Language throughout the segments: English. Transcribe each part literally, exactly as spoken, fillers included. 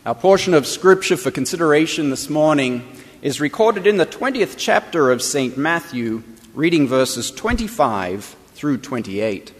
Our portion of Scripture for consideration this morning is recorded in the twentieth chapter of Saint Matthew, reading verses twenty-five through twenty-eight.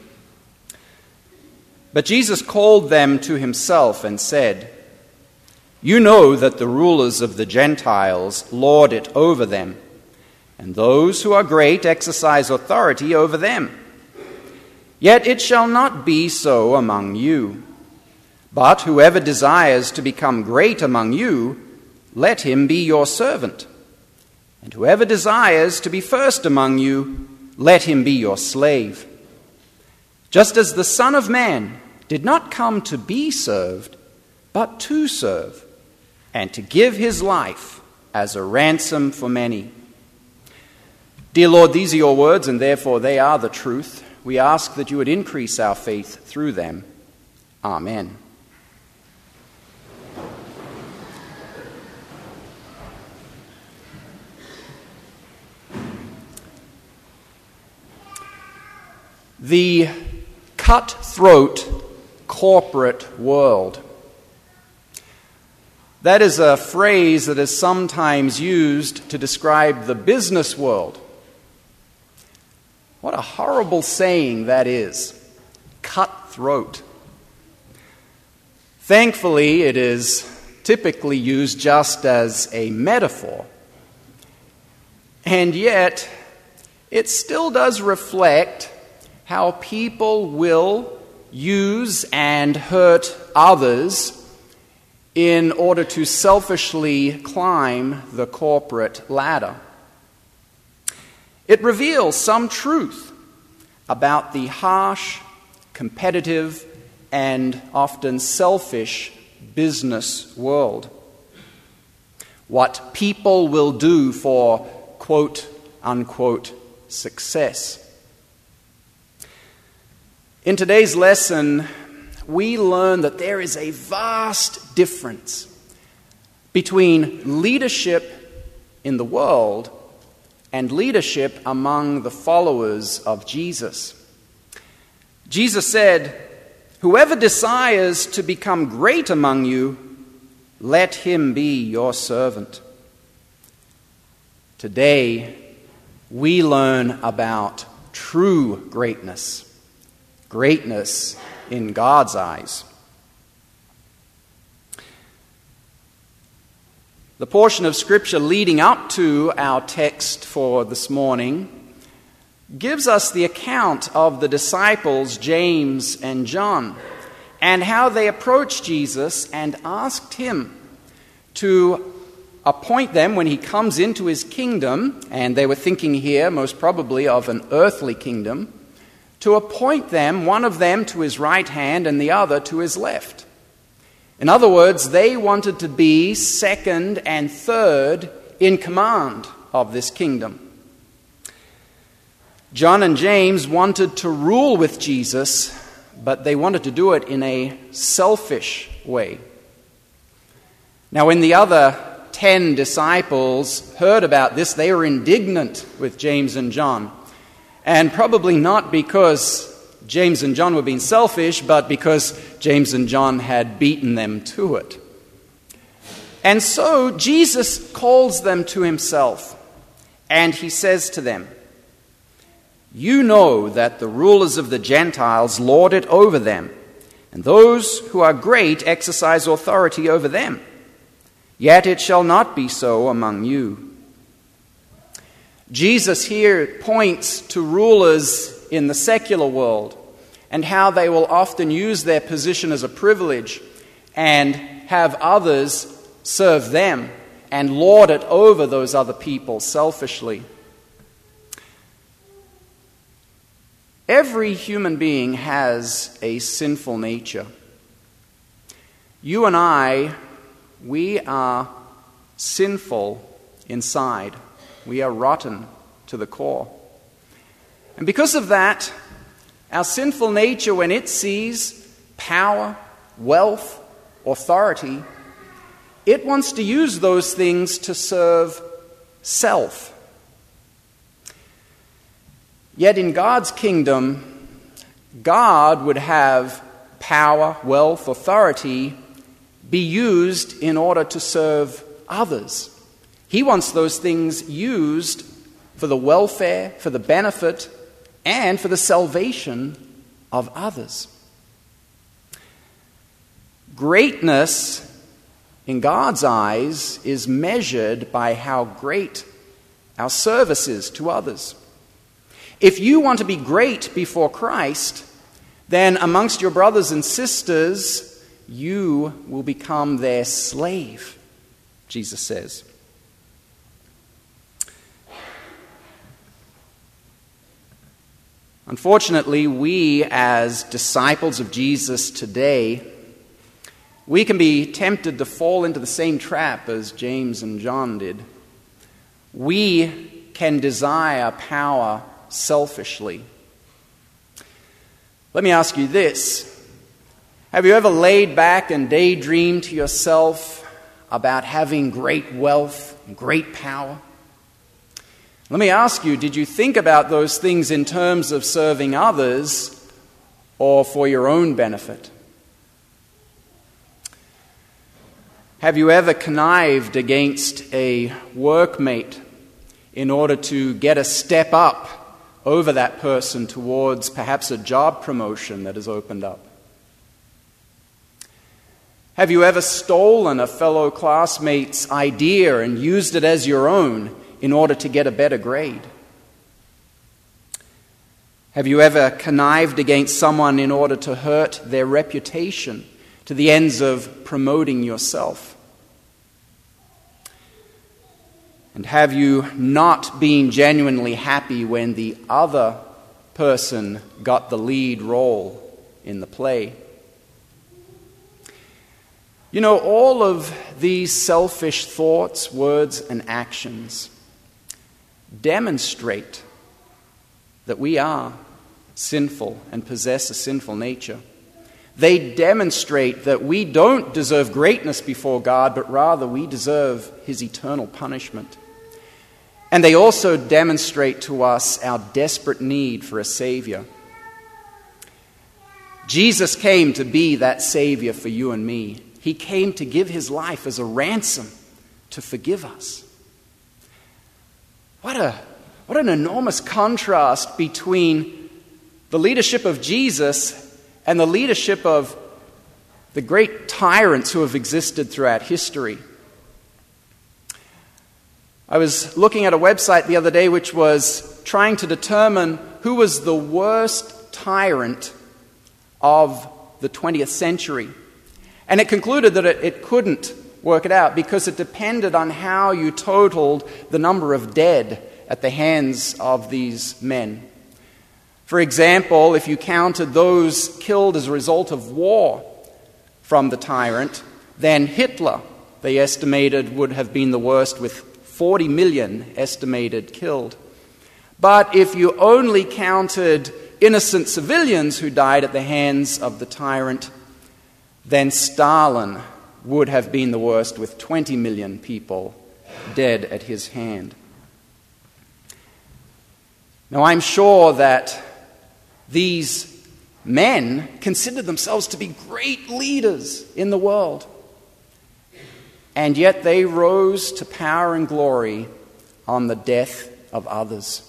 But Jesus called them to himself and said, "You know that the rulers of the Gentiles lord it over them, and those who are great exercise authority over them. Yet it shall not be so among you. But whoever desires to become great among you, let him be your servant. And whoever desires to be first among you, let him be your slave. Just as the Son of Man did not come to be served, but to serve, and to give his life as a ransom for many." Dear Lord, these are your words, and therefore they are the truth. We ask that you would increase our faith through them. Amen. The cutthroat corporate world. That is a phrase that is sometimes used to describe the business world. What a horrible saying that is. Cutthroat. Thankfully, it is typically used just as a metaphor. And yet, it still does reflect how people will use and hurt others in order to selfishly climb the corporate ladder. It reveals some truth about the harsh, competitive, and often selfish business world. What people will do for quote, unquote, success. In today's lesson, we learn that there is a vast difference between leadership in the world and leadership among the followers of Jesus. Jesus said, "Whoever desires to become great among you, let him be your servant." Today, we learn about true greatness. Greatness in God's eyes. The portion of Scripture leading up to our text for this morning gives us the account of the disciples James and John and how they approached Jesus and asked him to appoint them when he comes into his kingdom, and they were thinking here most probably of an earthly kingdom, to appoint them, one of them to his right hand and the other to his left. In other words, they wanted to be second and third in command of this kingdom. John and James wanted to rule with Jesus, but they wanted to do it in a selfish way. Now, when the other ten disciples heard about this, they were indignant with James and John. And probably not because James and John were being selfish, but because James and John had beaten them to it. And so Jesus calls them to himself, and he says to them, "You know that the rulers of the Gentiles lord it over them, and those who are great exercise authority over them. Yet it shall not be so among you." Jesus here points to rulers in the secular world and how they will often use their position as a privilege and have others serve them and lord it over those other people selfishly. Every human being has a sinful nature. You and I, we are sinful inside. We are rotten to the core. And because of that, our sinful nature, when it sees power, wealth, authority, it wants to use those things to serve self. Yet in God's kingdom, God would have power, wealth, authority be used in order to serve others. He wants those things used for the welfare, for the benefit, and for the salvation of others. Greatness, in God's eyes, is measured by how great our service is to others. If you want to be great before Christ, then amongst your brothers and sisters, you will become their slave, Jesus says. Unfortunately, we as disciples of Jesus today, we can be tempted to fall into the same trap as James and John did. We can desire power selfishly. Let me ask you this. Have you ever laid back and daydreamed to yourself about having great wealth and great power? Let me ask you, did you think about those things in terms of serving others or for your own benefit? Have you ever connived against a workmate in order to get a step up over that person towards perhaps a job promotion that has opened up? Have you ever stolen a fellow classmate's idea and used it as your own in order to get a better grade? Have you ever connived against someone in order to hurt their reputation to the ends of promoting yourself? And have you not been genuinely happy when the other person got the lead role in the play? You know, all of these selfish thoughts, words, and actions demonstrate that we are sinful and possess a sinful nature. They demonstrate that we don't deserve greatness before God, but rather we deserve His eternal punishment. And they also demonstrate to us our desperate need for a Savior. Jesus came to be that Savior for you and me. He came to give His life as a ransom to forgive us. What a, what an enormous contrast between the leadership of Jesus and the leadership of the great tyrants who have existed throughout history. I was looking at a website the other day which was trying to determine who was the worst tyrant of the twentieth century. And it concluded that it, it couldn't work it out because it depended on how you totaled the number of dead at the hands of these men. For example, if you counted those killed as a result of war from the tyrant, then Hitler, they estimated, would have been the worst with forty million estimated killed. But if you only counted innocent civilians who died at the hands of the tyrant, then Stalin would have been the worst with twenty million people dead at his hand. Now, I'm sure that these men considered themselves to be great leaders in the world. And yet they rose to power and glory on the death of others.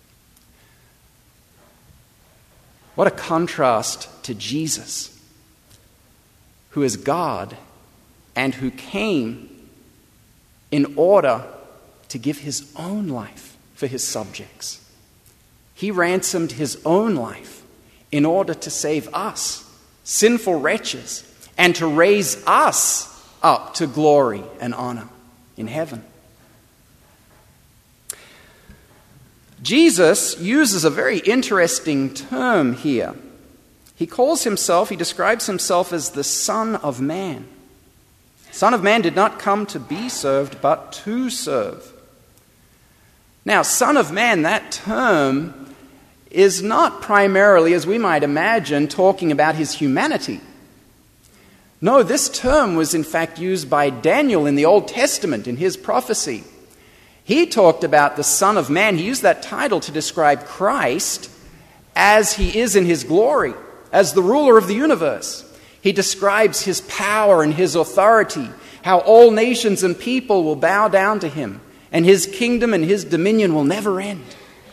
What a contrast to Jesus, who is God and who came in order to give His own life for His subjects. He ransomed His own life in order to save us, sinful wretches, and to raise us up to glory and honor in heaven. Jesus uses a very interesting term here. He calls himself, he describes himself as the Son of Man. Son of Man did not come to be served, but to serve. Now, Son of Man, that term is not primarily, as we might imagine, talking about his humanity. No, this term was in fact used by Daniel in the Old Testament in his prophecy. He talked about the Son of Man. He used that title to describe Christ as He is in His glory, as the ruler of the universe. He describes his power and his authority, how all nations and people will bow down to him, and his kingdom and his dominion will never end.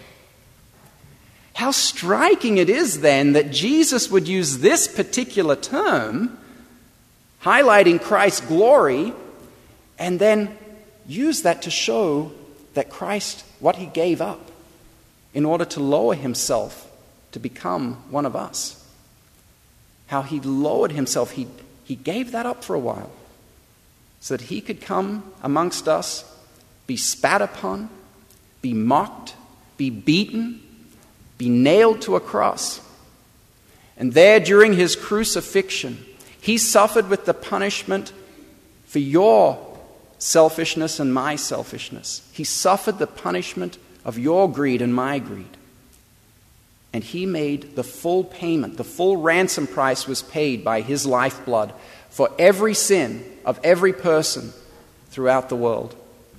How striking it is then that Jesus would use this particular term, highlighting Christ's glory, and then use that to show that Christ, what he gave up in order to lower himself to become one of us. How he lowered himself, he, he gave that up for a while so that he could come amongst us, be spat upon, be mocked, be beaten, be nailed to a cross. And there, during his crucifixion, he suffered with the punishment for your selfishness and my selfishness. He suffered the punishment of your greed and my greed. And he made the full payment, the full ransom price was paid by his lifeblood for every sin of every person throughout the world.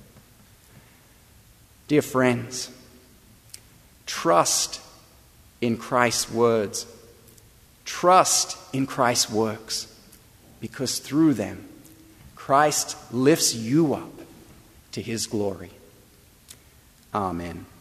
Dear friends, trust in Christ's words. Trust in Christ's works, because through them, Christ lifts you up to his glory. Amen.